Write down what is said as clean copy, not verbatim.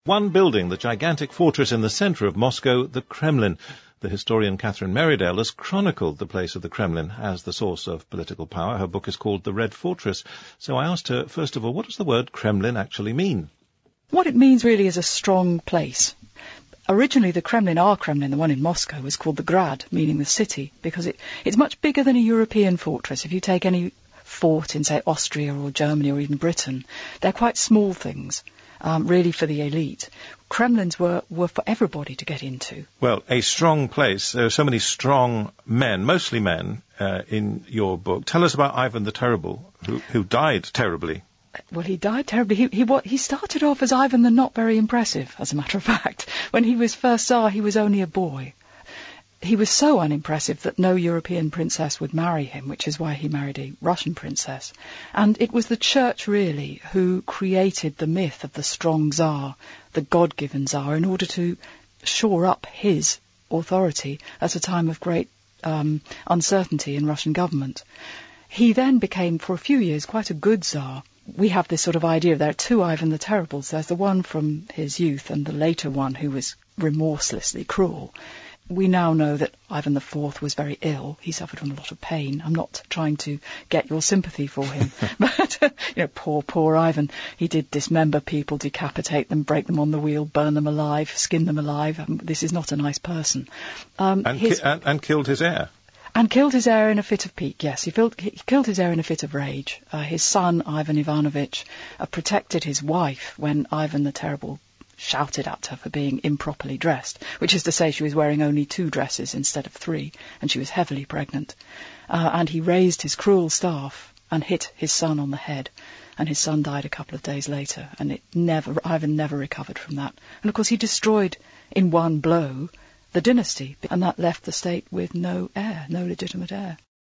One building, the gigantic fortress in the centre of Moscow, the Kremlin. The historian Catherine Merridale has chronicled the place of the Kremlin as the source of political power. Her book is called The Red Fortress. So I asked her, first of all, what does the word Kremlin actually mean? What it means really is a strong place. Originally the Kremlin, our Kremlin, the one in Moscow, was called the Grad, meaning the city, because it's much bigger than a European fortress. If you take any fort in, say, Austria or Germany or even Britain, they're quite small things. Really for the elite. Kremlins were for everybody to get into. Well, a strong place. There are so many strong men, mostly men, in your book. Tell us about Ivan the Terrible, who died terribly. Well, he died terribly. He started off as Ivan the Not Very Impressive, as a matter of fact. When he was first Tsar, he was only a boy. He was so unimpressive that no European princess would marry him, which is why he married a Russian princess. And it was the church, really, who created the myth of the strong Tsar, the God-given Tsar, in order to shore up his authority at a time of great uncertainty in Russian government. He then became, for a few years, quite a good Tsar. We have this sort of idea, there are two Ivan the Terribles. There's the one from his youth and the later one who was remorselessly cruel. We now know that Ivan IV was very ill. He suffered from a lot of pain. I'm not trying to get your sympathy for him. But, poor Ivan. He did dismember people, decapitate them, break them on the wheel, burn them alive, skin them alive. This is not a nice person. And killed his heir. And killed his heir in a fit of pique, yes. He killed his heir in a fit of rage. His son, Ivan Ivanovich, protected his wife when Ivan the Terrible shouted at her for being improperly dressed, which is to say she was wearing only 2 dresses instead of 3, and she was heavily pregnant. And he raised his cruel staff and hit his son on the head, and his son died a couple of days later, and Ivan never recovered from that. And of course he destroyed in one blow the dynasty, and that left the state with no heir, no legitimate heir.